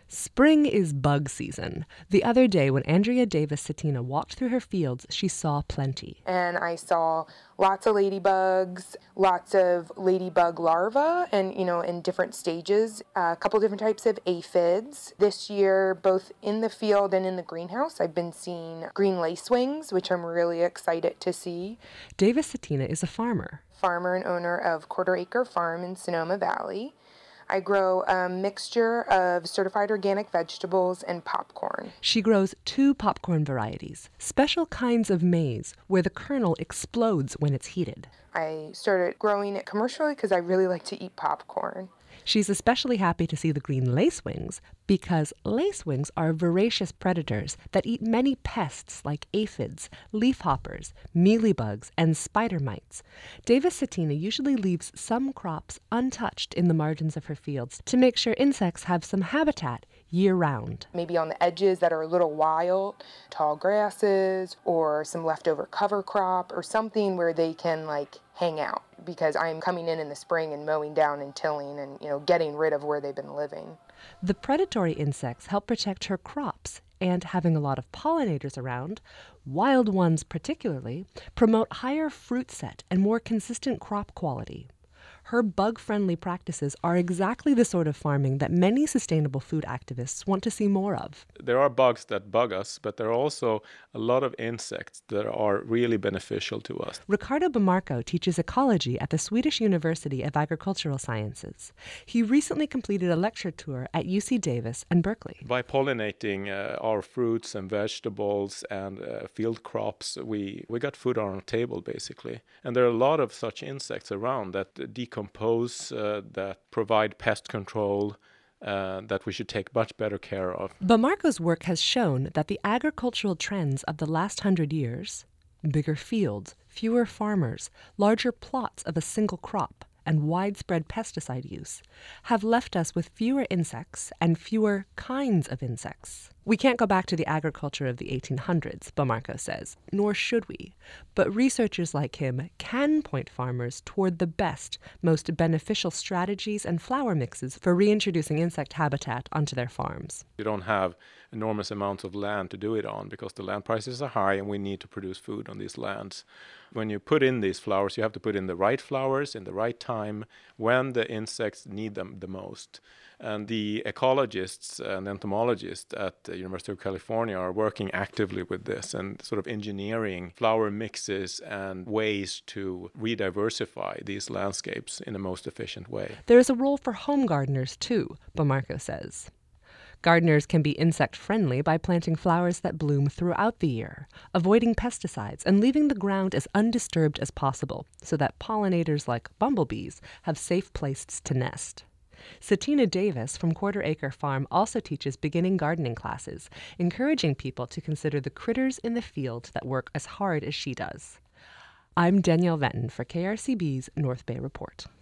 Spring is bug season. The other day when Andrea Davis Cetina walked through her fields, she saw plenty. And I saw lots of ladybugs, lots of ladybug larvae, and, in different stages, a couple different types of aphids. This year, both in the field and in the greenhouse, I've been seeing green lacewings, which I'm really excited to see. Davis Cetina is a farmer and owner of Quarter Acre Farm in Sonoma Valley. I grow a mixture of certified organic vegetables and popcorn. She grows 2 popcorn varieties, special kinds of maize where the kernel explodes when it's heated. I started growing it commercially because I really like to eat popcorn. She's especially happy to see the green lacewings because lacewings are voracious predators that eat many pests like aphids, leafhoppers, mealybugs, and spider mites. Davis Cetina usually leaves some crops untouched in the margins of her fields to make sure insects have some habitat year-round. Maybe on the edges that are a little wild, tall grasses or some leftover cover crop or something where they can hang out, because I'm coming in the spring and mowing down and tilling and getting rid of where they've been living. The predatory insects help protect her crops, and having a lot of pollinators around, wild ones particularly, promote higher fruit set and more consistent crop quality. Her bug-friendly practices are exactly the sort of farming that many sustainable food activists want to see more of. There are bugs that bug us, but there are also a lot of insects that are really beneficial to us. Riccardo Bamarco teaches ecology at the Swedish University of Agricultural Sciences. He recently completed a lecture tour at UC Davis and Berkeley. By pollinating our fruits and vegetables and field crops, we got food on our table, basically. And there are a lot of such insects around that decompose, that provide pest control, that we should take much better care of. Bamarco's work has shown that the agricultural trends of the last 100 years, bigger fields, fewer farmers, larger plots of a single crop, and widespread pesticide use, have left us with fewer insects and fewer kinds of insects. We can't go back to the agriculture of the 1800s, Bamarco says, nor should we. But researchers like him can point farmers toward the best, most beneficial strategies and flower mixes for reintroducing insect habitat onto their farms. We don't have enormous amounts of land to do it on because the land prices are high and we need to produce food on these lands. When you put in these flowers, you have to put in the right flowers in the right time when the insects need them the most. And the ecologists and entomologists at the University of California are working actively with this and sort of engineering flower mixes and ways to rediversify these landscapes in the most efficient way. There is a role for home gardeners too, Bamarco says. Gardeners can be insect-friendly by planting flowers that bloom throughout the year, avoiding pesticides and leaving the ground as undisturbed as possible so that pollinators like bumblebees have safe places to nest. Cetina Davis from Quarter Acre Farm also teaches beginning gardening classes, encouraging people to consider the critters in the field that work as hard as she does. I'm Danielle Venton for KRCB's North Bay Report.